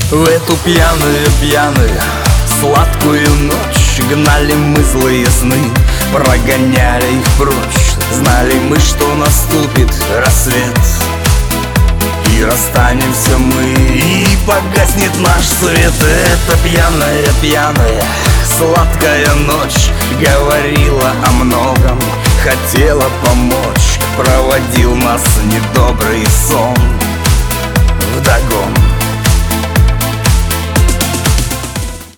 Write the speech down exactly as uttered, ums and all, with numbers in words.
В эту пьяную-пьяную сладкую ночь гнали мы злые сны, прогоняли их прочь. Знали мы, что наступит рассвет, и расстанемся мы, и погаснет наш свет. Эта пьяная-пьяная сладкая ночь говорила о многом, хотела помочь. Проводил нас недобрый сон вдогон.